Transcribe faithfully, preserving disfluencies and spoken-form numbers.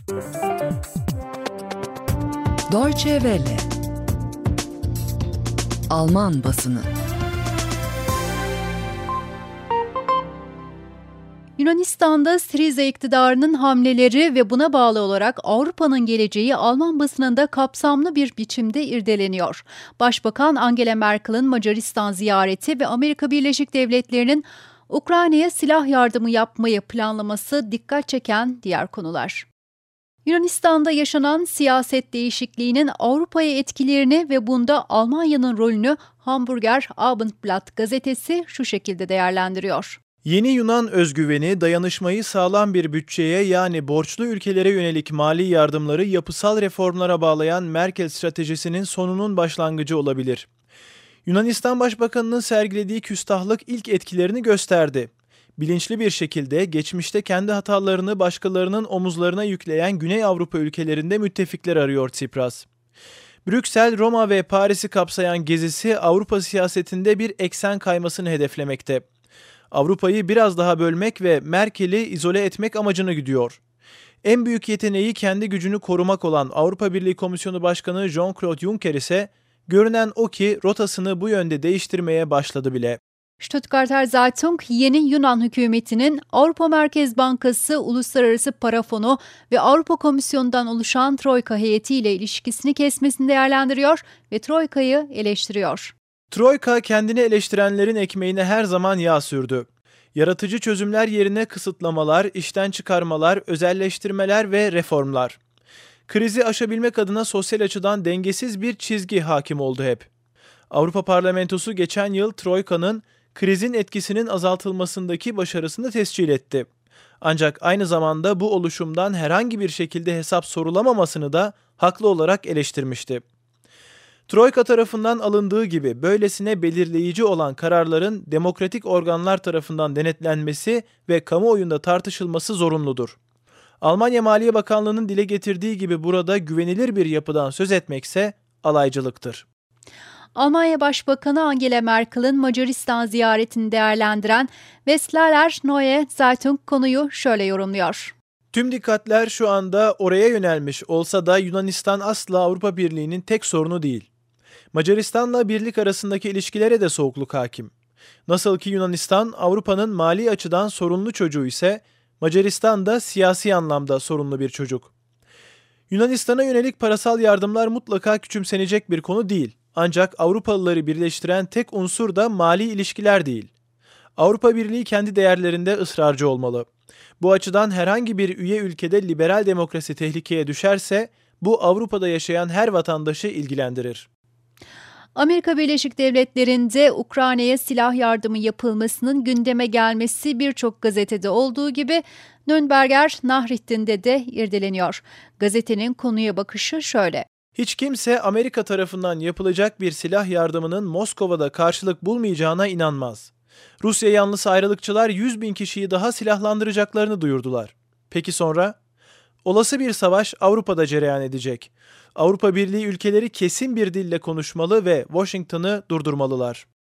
Deutsche Welle. Alman basını. Yunanistan'da Syriza iktidarının hamleleri ve buna bağlı olarak Avrupa'nın geleceği Alman basınında kapsamlı bir biçimde irdeleniyor. Başbakan Angela Merkel'in Macaristan ziyareti ve Amerika Birleşik Devletleri'nin Ukrayna'ya silah yardımı yapmayı planlaması dikkat çeken diğer konular. Yunanistan'da yaşanan siyaset değişikliğinin Avrupa'ya etkilerini ve bunda Almanya'nın rolünü Hamburger Abendblatt gazetesi şu şekilde değerlendiriyor. Yeni Yunan özgüveni, dayanışmayı sağlam bir bütçeye yani borçlu ülkelere yönelik mali yardımları yapısal reformlara bağlayan Merkel stratejisinin sonunun başlangıcı olabilir. Yunanistan Başbakanı'nın sergilediği küstahlık ilk etkilerini gösterdi. Bilinçli bir şekilde geçmişte kendi hatalarını başkalarının omuzlarına yükleyen Güney Avrupa ülkelerinde müttefikler arıyor Tsipras. Brüksel, Roma ve Paris'i kapsayan gezisi Avrupa siyasetinde bir eksen kaymasını hedeflemekte. Avrupa'yı biraz daha bölmek ve Merkel'i izole etmek amacına gidiyor. En büyük yeteneği kendi gücünü korumak olan Avrupa Birliği Komisyonu Başkanı Jean-Claude Juncker ise görünen o ki rotasını bu yönde değiştirmeye başladı bile. Stuttgarter Zeitung, yeni Yunan hükümetinin Avrupa Merkez Bankası, Uluslararası Para Fonu ve Avrupa Komisyonu'ndan oluşan Troika heyetiyle ilişkisini kesmesini değerlendiriyor ve Troika'yı eleştiriyor. Troika kendini eleştirenlerin ekmeğine her zaman yağ sürdü. Yaratıcı çözümler yerine kısıtlamalar, işten çıkarmalar, özelleştirmeler ve reformlar. Krizi aşabilmek adına sosyal açıdan dengesiz bir çizgi hakim oldu hep. Avrupa Parlamentosu geçen yıl Troika'nın krizin etkisinin azaltılmasındaki başarısını tescil etti. Ancak aynı zamanda bu oluşumdan herhangi bir şekilde hesap sorulamamasını da haklı olarak eleştirmişti. Troika tarafından alındığı gibi böylesine belirleyici olan kararların demokratik organlar tarafından denetlenmesi ve kamuoyunda tartışılması zorunludur. Almanya Maliye Bakanlığı'nın dile getirdiği gibi burada güvenilir bir yapıdan söz etmekse alaycılıktır. Almanya Başbakanı Angela Merkel'in Macaristan ziyaretini değerlendiren Westlaler Neue Zeitung konuyu şöyle yorumluyor. Tüm dikkatler şu anda oraya yönelmiş olsa da Yunanistan asla Avrupa Birliği'nin tek sorunu değil. Macaristan'la birlik arasındaki ilişkilere de soğukluk hakim. Nasıl ki Yunanistan Avrupa'nın mali açıdan sorunlu çocuğu ise Macaristan da siyasi anlamda sorunlu bir çocuk. Yunanistan'a yönelik parasal yardımlar mutlaka küçümsenecek bir konu değil. Ancak Avrupalıları birleştiren tek unsur da mali ilişkiler değil. Avrupa Birliği kendi değerlerinde ısrarcı olmalı. Bu açıdan herhangi bir üye ülkede liberal demokrasi tehlikeye düşerse bu Avrupa'da yaşayan her vatandaşı ilgilendirir. Amerika Birleşik Devletleri'nde Ukrayna'ya silah yardımı yapılmasının gündeme gelmesi birçok gazetede olduğu gibi Nürnberger Nachrichten'de de irdeleniyor. Gazetenin konuya bakışı şöyle. Hiç kimse Amerika tarafından yapılacak bir silah yardımının Moskova'da karşılık bulmayacağına inanmaz. Rusya yanlısı ayrılıkçılar yüz bin kişiyi daha silahlandıracaklarını duyurdular. Peki sonra? Olası bir savaş Avrupa'da cereyan edecek. Avrupa Birliği ülkeleri kesin bir dille konuşmalı ve Washington'ı durdurmalılar.